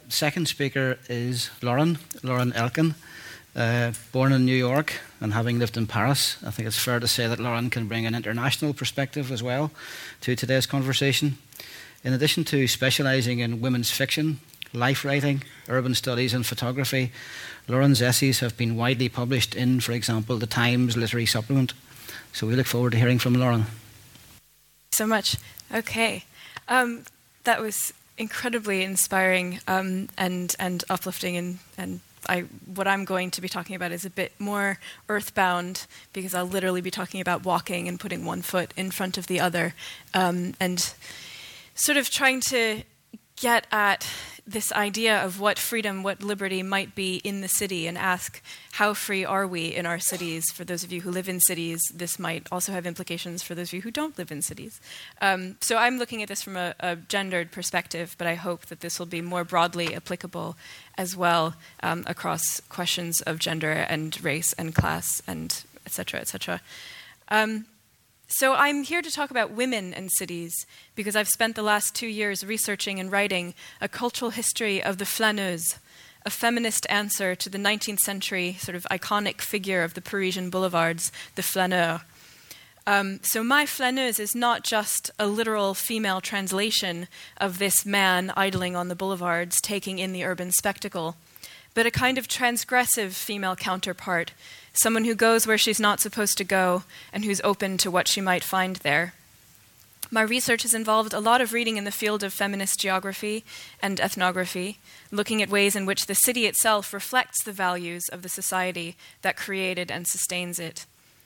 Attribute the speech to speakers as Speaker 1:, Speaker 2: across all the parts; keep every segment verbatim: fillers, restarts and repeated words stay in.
Speaker 1: second speaker is Lauren, Lauren Elkin. Uh, born in New York and having lived in Paris, I think it's fair to say that Lauren can bring an international perspective as well to today's conversation. In addition to specialising in women's fiction, life writing, urban studies and photography, Lauren's essays have been widely published in, for example, the Times Literary Supplement. So we look forward to hearing from Lauren.
Speaker 2: So much. Okay. Um, that was incredibly inspiring um, and, and uplifting and, and I, what I'm going to be talking about is a bit more earthbound because I'll literally be talking about walking and putting one foot in front of the other um, and sort of trying to get at this idea of what freedom, what liberty might be in the city and ask how free are we in our cities. For those of you who live in cities, this might also have implications for those of you who don't live in cities. Um, so I'm looking at this from a, a gendered perspective, but I hope that this will be more broadly applicable as well um, across questions of gender and race and class and et cetera, et cetera. Um, So I'm here to talk about women and cities because I've spent the last two years researching and writing a cultural history of the flaneuse, a feminist answer to the nineteenth century sort of iconic figure of the Parisian boulevards, the flaneur. Um, so my flaneuse is not just a literal female translation of this man idling on the boulevards, taking in the urban spectacle, but a kind of transgressive female counterpart, someone who goes where she's not supposed to go and who's open to what she might find there. My research has involved a lot of reading in the field of feminist geography and ethnography, looking at ways in which the city itself reflects the values of the society that created and sustains it.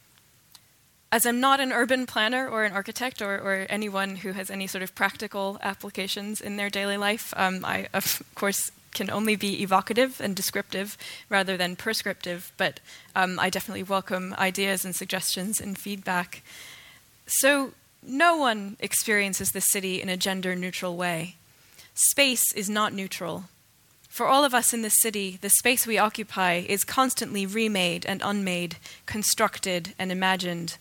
Speaker 2: As I'm not an urban planner or an architect or, or anyone who has any sort of practical applications in their daily life, um, I, of course, can only be evocative and descriptive rather than prescriptive, but um, I definitely welcome ideas and suggestions and feedback. So no one experiences the city in a gender-neutral way. Space is not neutral. For all of us in the city, the space we occupy is constantly remade and unmade, constructed and imagined.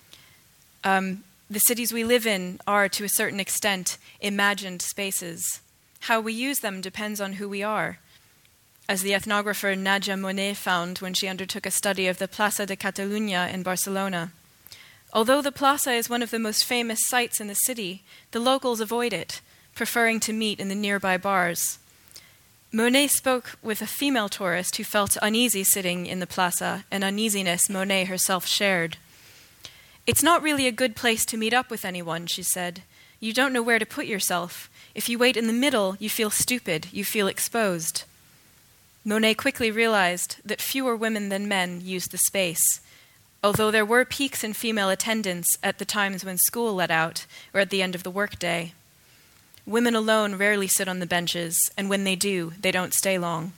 Speaker 2: Um, the cities we live in are, to a certain extent, imagined spaces. How we use them depends on who we are. As the ethnographer Nadia Monet found when she undertook a study of the Plaça de Catalunya in Barcelona. Although the plaza is one of the most famous sites in the city, the locals avoid it, preferring to meet in the nearby bars. Monet spoke with a female tourist who felt uneasy sitting in the plaza, an uneasiness Monet herself shared. "It's not really a good place to meet up with anyone," she said. "You don't know where to put yourself. If you wait in the middle, you feel stupid, you feel exposed." Monet quickly realized that fewer women than men used the space, although there were peaks in female attendance at the times when school let out or at the end of the workday. Women alone rarely sit on the benches, and when they do, they don't stay long.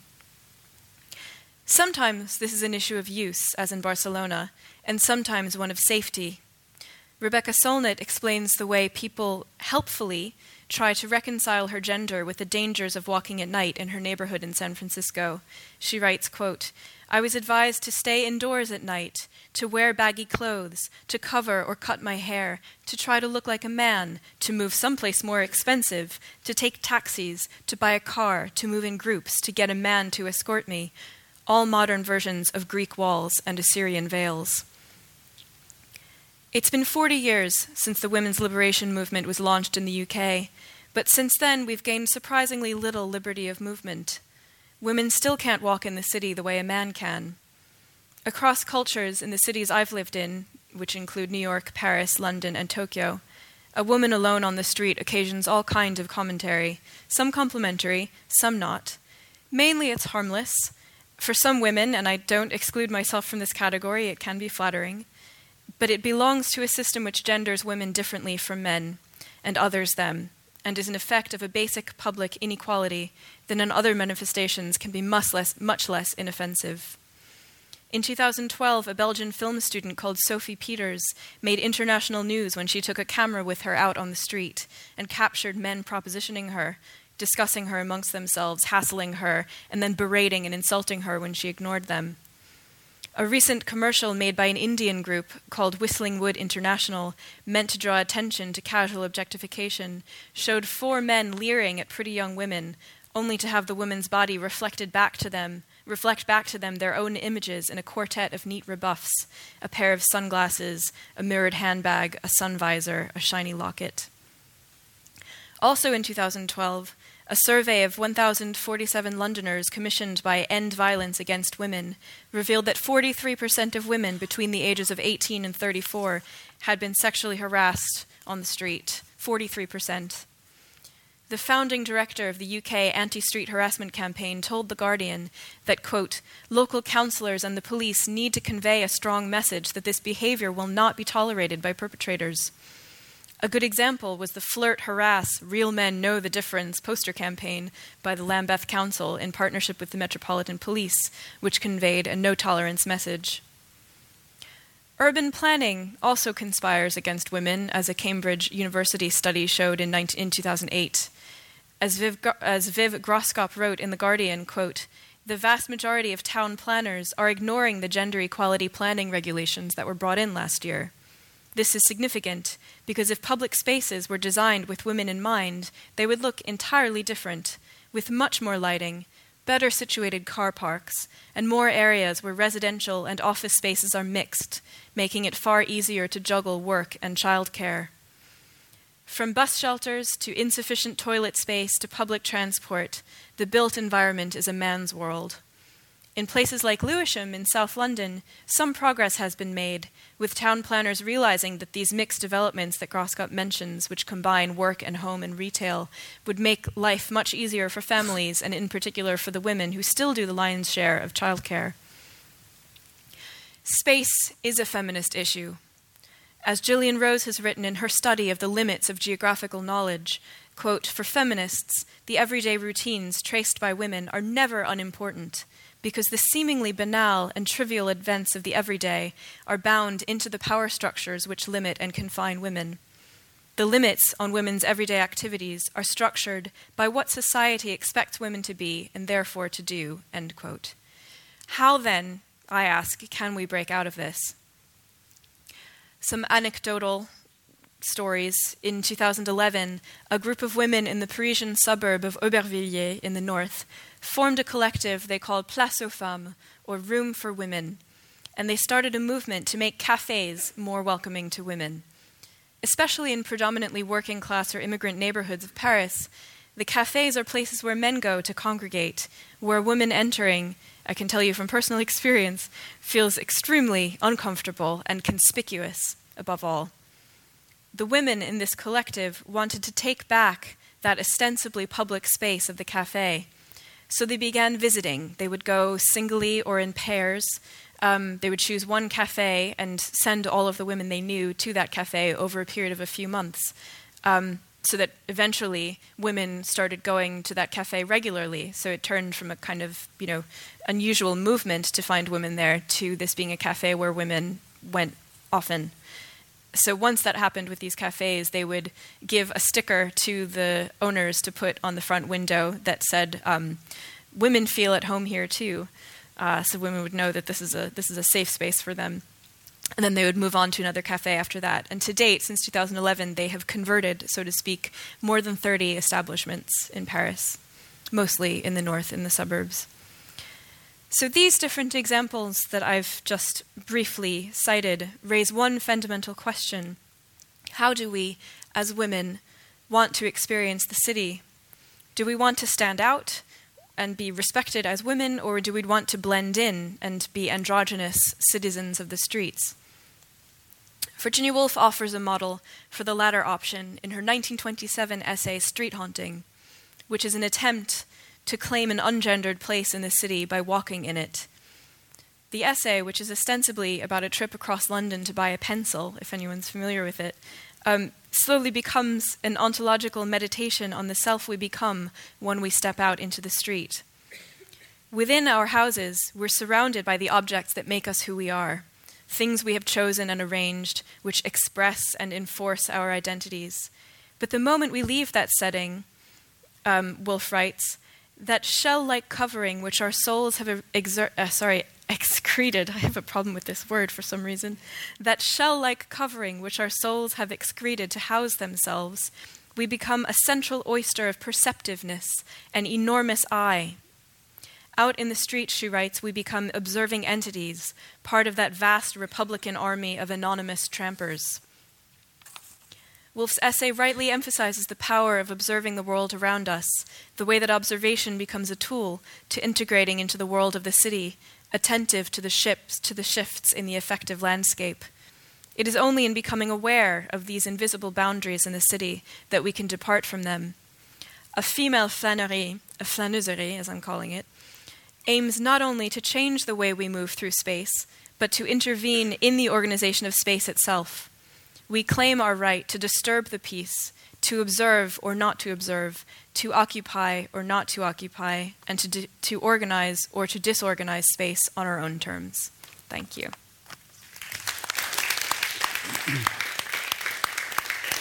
Speaker 2: Sometimes this is an issue of use, as in Barcelona, and sometimes one of safety. Rebecca Solnit explains the way people helpfully try to reconcile her gender with the dangers of walking at night in her neighborhood in San Francisco. She writes, quote, "I was advised to stay indoors at night, to wear baggy clothes, to cover or cut my hair, to try to look like a man, to move someplace more expensive, to take taxis, to buy a car, to move in groups, to get a man to escort me. All modern versions of Greek walls and Assyrian veils." It's been forty years since the women's liberation movement was launched in the U K, but since then we've gained surprisingly little liberty of movement. Women still can't walk in the city the way a man can. Across cultures in the cities I've lived in, which include New York, Paris, London, and Tokyo, a woman alone on the street occasions all kinds of commentary, some complimentary, some not. Mainly it's harmless. For some women, and I don't exclude myself from this category, it can be flattering, but it belongs to a system which genders women differently from men and others them, and is an effect of a basic public inequality that in other manifestations can be much less, much less inoffensive. In two thousand twelve, a Belgian film student called Sophie Peters made international news when she took a camera with her out on the street and captured men propositioning her, discussing her amongst themselves, hassling her, and then berating and insulting her when she ignored them. A recent commercial made by an Indian group called Whistling Wood International, meant to draw attention to casual objectification, showed four men leering at pretty young women, only to have the woman's body reflected back to them, reflect back to them their own images in a quartet of neat rebuffs, a pair of sunglasses, a mirrored handbag, a sun visor, a shiny locket. Also in two thousand twelve, a survey of one thousand forty-seven Londoners commissioned by End Violence Against Women revealed that forty-three percent of women between the ages of eighteen and thirty-four had been sexually harassed on the street. forty-three percent. The founding director of the U K anti-street harassment campaign told The Guardian that, quote, local councillors and the police need to convey a strong message that this behaviour will not be tolerated by perpetrators. A good example was the Flirt, Harass, Real Men Know the Difference poster campaign by the Lambeth Council in partnership with the Metropolitan Police, which conveyed a no-tolerance message. Urban planning also conspires against women, as a Cambridge University study showed in, in two thousand eight. As Viv, as Viv Groskop wrote in The Guardian, quote, the vast majority of town planners are ignoring the gender equality planning regulations that were brought in last year. This is significant because if public spaces were designed with women in mind, they would look entirely different, with much more lighting, better situated car parks, and more areas where residential and office spaces are mixed, making it far easier to juggle work and childcare. From bus shelters to insufficient toilet space to public transport, the built environment is a man's world. In places like Lewisham in South London, some progress has been made, with town planners realizing that these mixed developments that Groskop mentions, which combine work and home and retail, would make life much easier for families, and in particular for the women who still do the lion's share of childcare. Space is a feminist issue. As Gillian Rose has written in her study of the limits of geographical knowledge, quote, for feminists, the everyday routines traced by women are never unimportant, because the seemingly banal and trivial events of the everyday are bound into the power structures which limit and confine women. The limits on women's everyday activities are structured by what society expects women to be and therefore to do, end quote. How then, I ask, can we break out of this? Some anecdotal stories. In two thousand eleven, a group of women in the Parisian suburb of Aubervilliers in the north formed a collective they called Place aux Femmes, or Room for Women, and they started a movement to make cafes more welcoming to women. Especially in predominantly working-class or immigrant neighborhoods of Paris, the cafes are places where men go to congregate, where women entering, I can tell you from personal experience, feels extremely uncomfortable and conspicuous, above all. The women in this collective wanted to take back that ostensibly public space of the cafe. So they began visiting. They would go singly or in pairs. Um, they would choose one cafe and send all of the women they knew to that cafe over a period of a few months, um, so that eventually women started going to that cafe regularly. So it turned from a kind of, you know, unusual movement to find women there to this being a cafe where women went often. So once that happened with these cafes, they would give a sticker to the owners to put on the front window that said, um, women feel at home here too. Uh, so women would know that this is a this is a safe space for them. And then they would move on to another cafe after that. And to date, since two thousand eleven, they have converted, so to speak, more than thirty establishments in Paris, mostly in the north, in the suburbs. So these different examples that I've just briefly cited raise one fundamental question. How do we, as women, want to experience the city? Do we want to stand out and be respected as women, or do we want to blend in and be androgynous citizens of the streets? Virginia Woolf offers a model for the latter option in her nineteen twenty-seven essay Street Haunting, which is an attempt to claim an ungendered place in the city by walking in it. The essay, which is ostensibly about a trip across London to buy a pencil, if anyone's familiar with it, um, slowly becomes an ontological meditation on the self we become when we step out into the street. Within our houses, we're surrounded by the objects that make us who we are, things we have chosen and arranged, which express and enforce our identities. But the moment we leave that setting, um, Woolf writes, that shell-like covering which our souls have exer- uh, sorry, excreted, I have a problem with this word for some reason, that shell-like covering which our souls have excreted to house themselves We become a central oyster of perceptiveness, an enormous eye. Out in the street, she writes, we become observing entities, part of that vast Republican army of anonymous trampers. Woolf's essay rightly emphasizes the power of observing the world around us, the way that observation becomes a tool to integrating into the world of the city, attentive to the ships, to the shifts in the effective landscape. It is only in becoming aware of these invisible boundaries in the city that we can depart from them. A female flânerie, a flâneuserie as I'm calling it, aims not only to change the way we move through space, but to intervene in the organization of space itself. We claim our right to disturb the peace, to observe or not to observe, to occupy or not to occupy, and to, di- to organize or to disorganize space on our own terms. Thank you.